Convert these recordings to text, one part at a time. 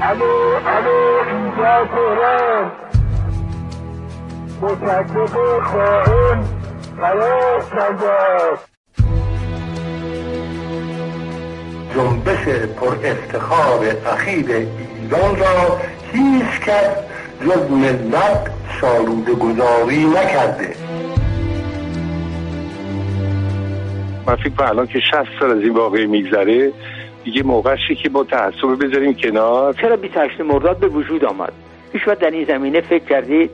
اینجا تهران متکب خائن برای سنجاب جنبش پر افتخار اخیر ایران را هیچ کس جز ملت سالوده گذاری نکرده. من فکر کنم الان که 60 سال از این واقعه میگذره دیگه موقعشه که با تعصب بذاریم کنار. چرا 28 مرداد به وجود آمد؟ هیچ وقت در این زمینه فکر کردید؟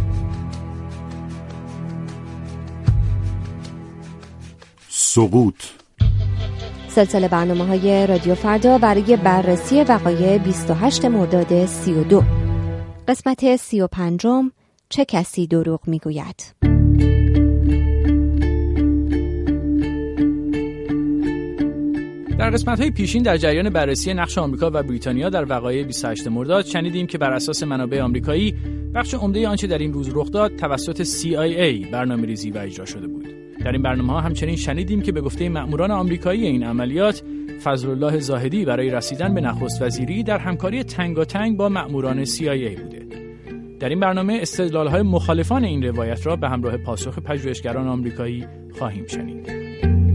سقوط سلسله برنامه‌های رادیو فردا برای بررسی وقایع 28 مرداد 32. قسمت 35. چه کسی دروغ میگوید؟ در قسمت‌های پیشین در جریان بررسی نقش آمریکا و بریتانیا در وقایع 28 مرداد شنیدیم که بر اساس منابع آمریکایی بخش عمده آنچه در این روز رخ داد توسط CIA برنامه‌ریزی و اجرا شده بود. در این برنامه‌ها همچنین شنیدیم که به گفته مأموران آمریکایی این عملیات فضلالله زاهدی برای رسیدن به نخست وزیری در همکاری تنگاتنگ با مأموران CIA بوده. در این برنامه استدلال‌های مخالفان این روایت را به همراه پاسخ پژوهشگران آمریکایی خواهیم شنید.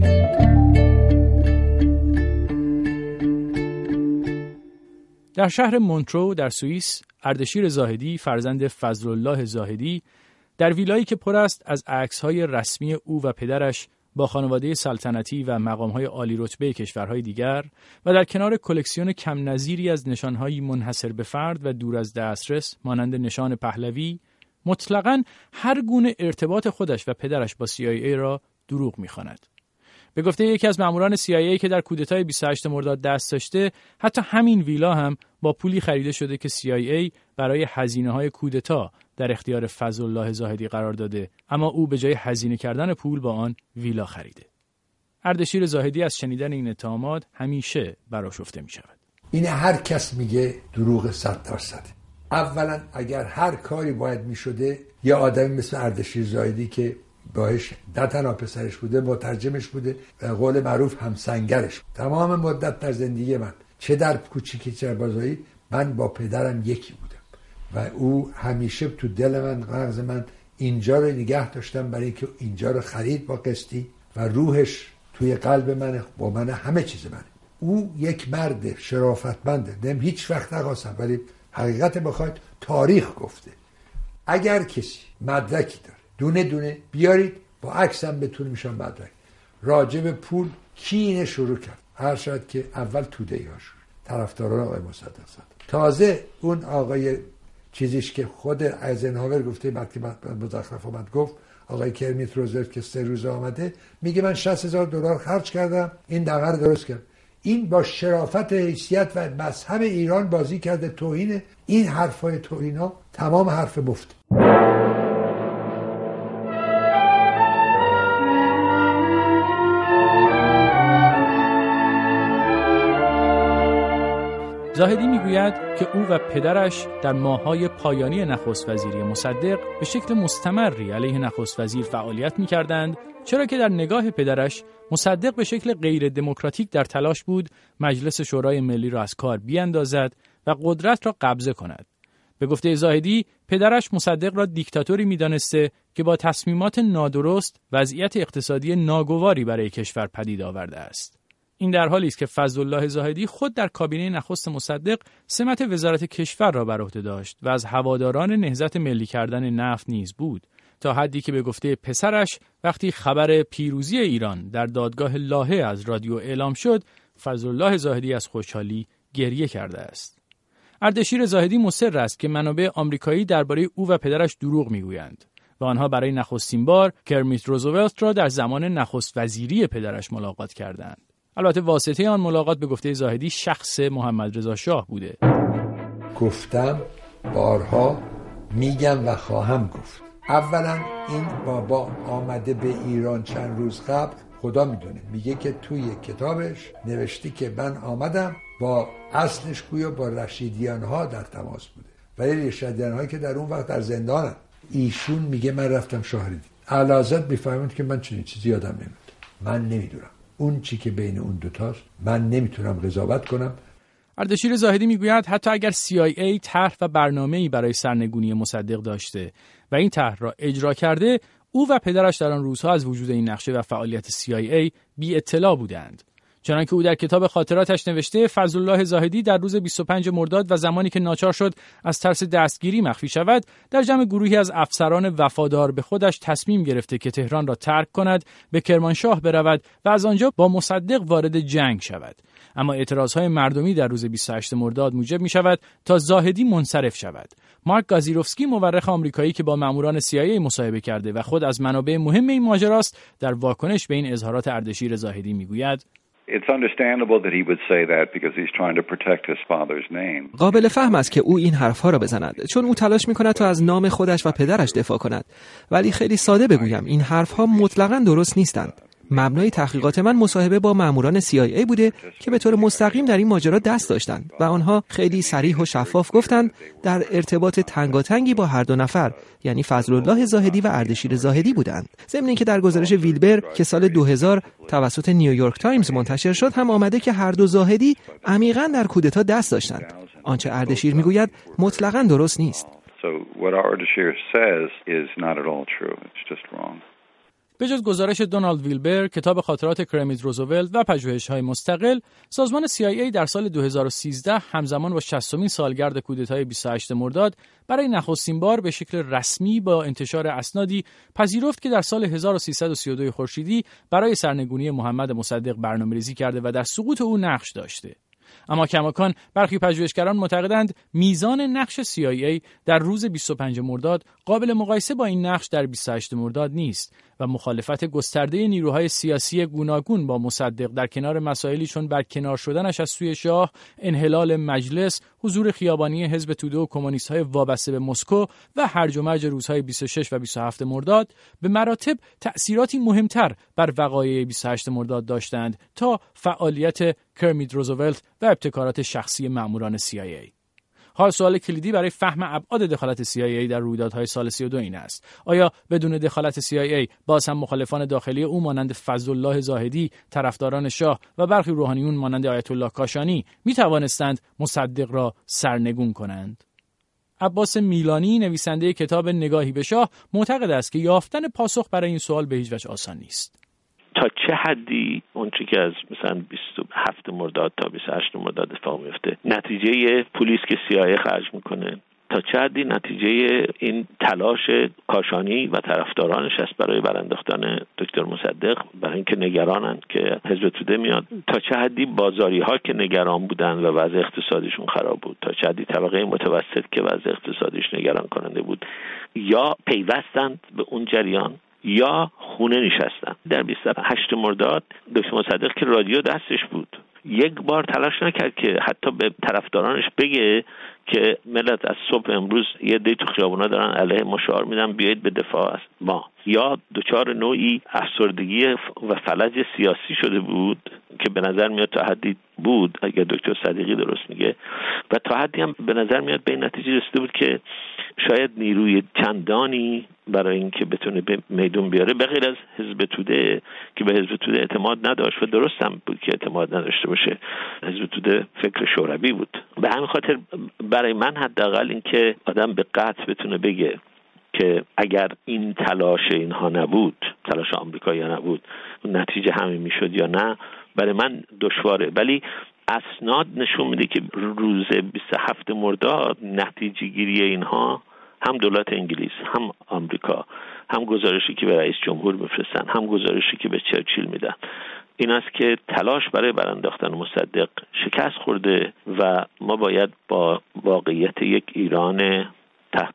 در شهر مونترو در سوئیس، اردشیر زاهدی فرزند فضلالله زاهدی در ویلایی که پر است از عکس‌های رسمی او و پدرش با خانواده سلطنتی و مقام‌های عالی رتبه کشورهای دیگر و در کنار کلکسیون کم نظیری از نشان‌های منحصر به فرد و دور از دسترس مانند نشان پهلوی، مطلقاً هر گونه ارتباط خودش و پدرش با CIA را دروغ می‌خواند. به گفته یکی از ماموران CIA که در کودتای 28 مرداد دست داشته، حتی همین ویلا هم با پولی خریده شده که CIA برای هزینه‌های کودتا در اختیار فضلالله زاهدی قرار داده، اما او به جای هزینه کردن پول با آن ویلا خریده. اردشیر زاهدی از شنیدن این اتهامات همیشه برآشفته می‌شود. این هر کس میگه دروغ 100%. اولا اگر هر کاری باید می‌شده، یا آدمی مثل اردشیر زاهدی که باهاش نه تنها پسرش بوده، مترجمش بوده، قول معروف همسنگرش، تمام مدت در زندگی من، چه در کوچیکی چه بازاری، من با پدرم یکی بودم و او همیشه تو دل من، مغز من اینجا رو نگه داشتم برای اینکه اینجا رو خرید با قسطی و روحش توی قلب من، با من همه چیز منه. او یک مرد شرافتمنده، هیچ وقت نخواستم، ولی حقیقت بخواید تاریخ گفته اگر کسی مدرکی داره دونه دونه بیارید، با عکسم بتونه میشن مدرک. راجب پول کی اینه شروع کرد؟ هر شاید که اول توده‌ای ها شروع، طرفداران آقای مصدق زاده. تازه اون آقای چیزیش که خود ایزنهاور گفته، بعد که مزخرف اومد گفت، آقای کرمیت روزولت که 3 روز آمده میگه من $60,000 خرج کردم این دغه رو درست کرد. این با شرافت حیثیت و مذهب ایران بازی کرده. توهین این حرفای توهینا تمام حرف مفت. زاهدی میگوید که او و پدرش در ماه‌های پایانی نخست وزیری مصدق به شکل مستمری علیه نخست وزیر فعالیت می‌کردند، چرا که در نگاه پدرش مصدق به شکل غیر دموکراتیک در تلاش بود مجلس شورای ملی را از کار بیاندازد و قدرت را قبضه کند. به گفته زاهدی، پدرش مصدق را دیکتاتوری می‌دانسته که با تصمیمات نادرست وضعیت اقتصادی ناگواری برای کشور پدید آورده است. این در حالی است که فضلالله زاهدی خود در کابینه نخست مصدق سمت وزارت کشور را بر عهده داشت و از هواداران نهضت ملی کردن نفت نیز بود، تا حدی که به گفته پسرش وقتی خبر پیروزی ایران در دادگاه لاهه از رادیو اعلام شد، فضلالله زاهدی از خوشحالی گریه کرده است. اردشیر زاهدی مصر است که منابع آمریکایی درباره او و پدرش دروغ میگویند و آنها برای نخستین بار کرمیت روزولت را در زمان نخست وزیری پدرش ملاقات کردند. البته واسطه آن ملاقات به گفته زاهدی شخص محمد رضا شاه بوده. گفتم، بارها میگم و خواهم گفت، اولا این بابا آمده به ایران چند روز قبل، خدا میدونه، میگه که توی کتابش نوشتی که من آمدم، با اصلش گویا با رشیدیان ها در تماس بوده، ولی رشیدیان هایی که در اون وقت در زندانن. ایشون میگه من رفتم شاهرید. اعلیحضرت میفهمند که من چنین چیزی یادم نمیاد. من نمیدونم اون چی که بین اون دوتاست، من نمیتونم قضاوت کنم. اردشیر زاهدی میگوید حتی اگر CIA طرح و برنامه‌ای برای سرنگونی مصدق داشته و این طرح را اجرا کرده، او و پدرش در آن روزها از وجود این نقشه و فعالیت CIA بی اطلاع بودند. چنانکه او در کتاب خاطراتش نوشته، فضلالله زاهدی در روز 25 مرداد و زمانی که ناچار شد از ترس دستگیری مخفی شود، در جمع گروهی از افسران وفادار به خودش تصمیم گرفته که تهران را ترک کند، به کرمانشاه برود و از آنجا با مصدق وارد جنگ شود. اما اعتراضهای مردمی در روز 28 مرداد موجب می شود تا زاهدی منصرف شود. مارک گازیروفسکی، مورخ آمریکایی که با ماموران CIA مصاحبه کرده و خود از منابع مهم این ماجراست، در واکنش به این اظهارات اردشیر زاهدی میگوید: قابل فهم است که او این حرفها را بزند، چون او تلاش می‌کند تا از نام خودش و پدرش دفاع کند. ولی خیلی ساده بگویم، این حرفها مطلقاً درست نیستند. مبنای تحقیقات من مصاحبه با ماموران CIA بوده که به طور مستقیم در این ماجرا دست داشتند و آنها خیلی صریح و شفاف گفتند در ارتباط تنگاتنگی با هر دو نفر، یعنی فضلالله زاهدی و اردشیر زاهدی بودند. ضمن اینکه در گزارش ویلبر که سال 2000 توسط نیویورک تایمز منتشر شد هم آمده که هر دو زاهدی عمیقاً در کودتا دست داشتند. آنچه اردشیر میگوید مطلقاً درست نیست. به جز گزارش دونالد ویلبر، کتاب خاطرات کرمیت روزولت و پژوهش‌های مستقل، سازمان CIA در سال 2013 همزمان با 60مین سالگرد کودتای 28 مرداد برای نخستین بار به شکل رسمی با انتشار اسنادی پذیرفت که در سال 1332 خورشیدی برای سرنگونی محمد مصدق برنامه‌ریزی کرده و در سقوط او نقش داشته. اما کماکان برخی پژوهشگران معتقدند میزان نقش CIA در روز 25 مرداد قابل مقایسه با این نقش در 28 مرداد نیست و مخالفت گسترده نیروهای سیاسی گوناگون با مصدق در کنار مسائلی چون برکنار شدنش از سوی شاه، انحلال مجلس، حضور خیابانی حزب توده و کمونیست‌های وابسته به مسکو و هرج و مرج روزهای 26 و 27 مرداد به مراتب تأثیراتی مهمتر بر وقایع 28 مرداد داشتند تا فعالیت کرمیت روزولت و ابتکارات شخصی ماموران CIA. حال سوال کلیدی برای فهم ابعاد دخالت CIA در رویدادهای سال 32 این است: آیا بدون دخالت CIA باز هم مخالفان داخلی او مانند فضلالله زاهدی، طرفداران شاه و برخی روحانیون مانند آیت الله کاشانی می توانستند مصدق را سرنگون کنند؟ عباس میلانی، نویسنده کتاب نگاهی به شاه، معتقد است که یافتن پاسخ برای این سوال به هیچ وجه آسان نیست. تا چه حدی اونچه که از مثلا 27 مرداد تا 28 مرداد اتفاق میفته نتیجه پلیس که CIA خرج میکنه، تا چه حدی نتیجه این تلاش کاشانی و طرفدارانش است برای برانداختن دکتر مصدق، برای اینکه نگرانند که حزب توده میاد، تا چه حدی بازاری ها که نگران بودن و وضع اقتصادیشون خراب بود، تا چه حدی طبقه متوسط که وضع اقتصادیش نگران کننده بود یا پیوستند به اون جریان یا خونه نشستن. در 28 مرداد دکتر مصدق که رادیو دستش بود یک بار تلاش نکرد که حتی به طرفدارانش بگه که ملت از صبح امروز یه دی تو خیابونا دارن علیه ما شعار میدن بیایید به دفاع از ما، یا دچار نوعی افسردگی و فلج سیاسی شده بود که به نظر میاد تا حدی بود، اگر دکتر صدیقی درست میگه، و تا حدی هم به نظر میاد به این نتیجه رسیده بود که شاید نیروی چندانی برای اینکه بتونه به میدون بیاره به غیر از حزب توده که به حزب توده اعتماد نداشت و درست هم بود که اعتماد نداشته باشه، حزب توده فکر شوروی بود. به همین خاطر برای من حداقل اینکه آدم به قطع بتونه بگه که اگر این تلاش اینها نبود، تلاش آمریکایی‌ها نبود، نتیجه همین میشد یا نه، برای من دشواره. ولی اسناد نشون میده که روز 27 مرداد نتیجه گیری اینها هم دولت انگلیس، هم آمریکا، هم گزارشی که به رئیس جمهور میفرستن، هم گزارشی که به چرچیل میدن، این است که تلاش برای برانداختن مصدق شکست خورده و ما باید با واقعیت یک ایران تحت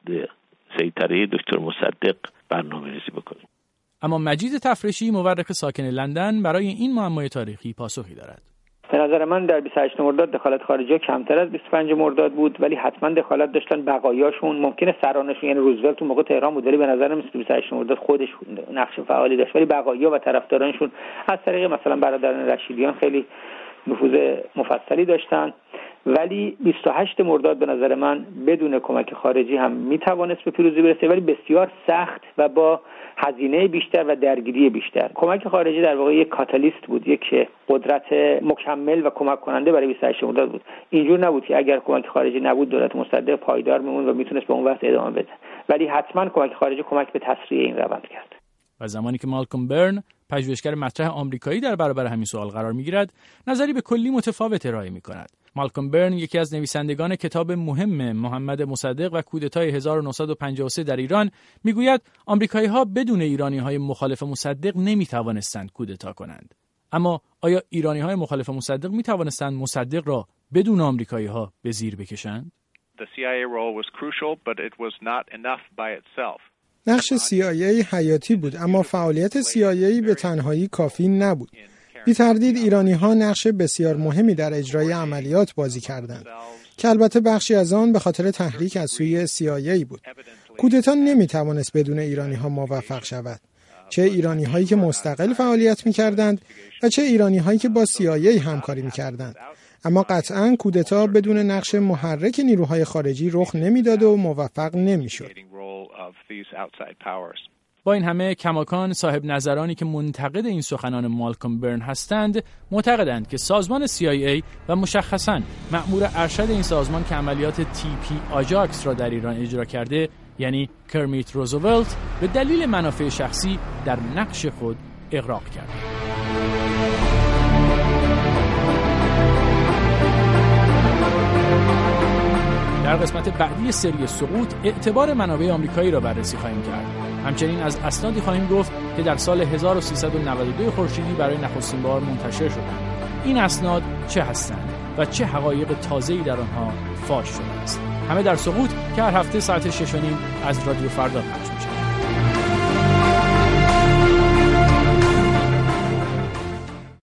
سیطره دکتر مصدق برنامه‌ریزی بکنیم. اما مجید تفرشی، مورخ ساکن لندن، برای این معمای تاریخی پاسخی دارد. به نظر من در 28 مرداد دخالت خارجی کمتر از 25 مرداد بود، ولی حتما دخالت داشتن بقایاشون. ممکنه سرانشون یعنی روزولت اون موقع تهران بود، ولی به نظر من 28 مرداد خودش نقش فعالی داشت، ولی بقایا و طرفدارانشون از طریق مثلا برادران رشیدیان خیلی نفوذ مفصلی داشتن. ولی 28 مرداد به نظر من بدون کمک خارجی هم میتوانست به پیروزی برسه، ولی بسیار سخت و با هزینه بیشتر و درگیری بیشتر. کمک خارجی در واقع یک کاتالیست بود، یک قدرت مکمل و کمک کننده برای 28 مرداد بود. اینجور نبود که اگر کمک خارجی نبود دولت مصدق پایدار میموند و میتونست به اون وضع ادامه بده، ولی حتما کمک خارجی کمک به تسریع این روند کرد. و زمانی که مالکوم برن، پژوهشگر مطرح آمریکایی، در برابر همین سوال قرار میگیرد، نظری به کلی متفاوت ارائه میکند. مالکوم برن یکی از نویسندگان کتاب مهم محمد مصدق و کودتای 1953 در ایران میگوید آمریکایی‌ها بدون ایرانی‌های مخالف مصدق نمیتوانستند کودتا کنند. اما آیا ایرانی‌های مخالف مصدق میتوانستند مصدق را بدون آمریکایی‌ها به زیر بکشند؟ The CIA role was crucial, but it was not enough by itself. نقش CIA حیاتی بود، اما فعالیت CIA به تنهایی کافی نبود. بی تردید ایرانی‌ها نقش بسیار مهمی در اجرای عملیات بازی کردند که البته بخشی از آن به خاطر تحریک از سوی CIA بود. کودتا نمی‌توانست بدون ایرانی‌ها موفق شود. چه ایرانی‌هایی که مستقل فعالیت می‌کردند و چه ایرانی‌هایی که با CIA همکاری می‌کردند. اما قطعاً کودتا بدون نقش محرک نیروهای خارجی رخ نمی‌داد و موفق نمی‌شد. با این همه کماکان صاحب نظرانی که منتقد این سخنان مالکوم برن هستند معتقدند که سازمان CIA و مشخصاً مأمور ارشد این سازمان که عملیات TP آجاکس را در ایران اجرا کرده، یعنی کرمیت روزولت، به دلیل منافع شخصی در نقش خود اغراق کرد. در قسمت بعدی سری سقوط اعتبار منابع آمریکایی را بررسی خواهیم کرد. همچنین از اسنادی خواهیم گفت که در سال 1392 خورشیدی برای نخستین بار منتشر شدند. این اسناد چه هستند و چه حقایق تازه‌ای در آنها فاش شده است؟ همه در سقوط که هر هفته ساعت 6:30 از رادیو فردا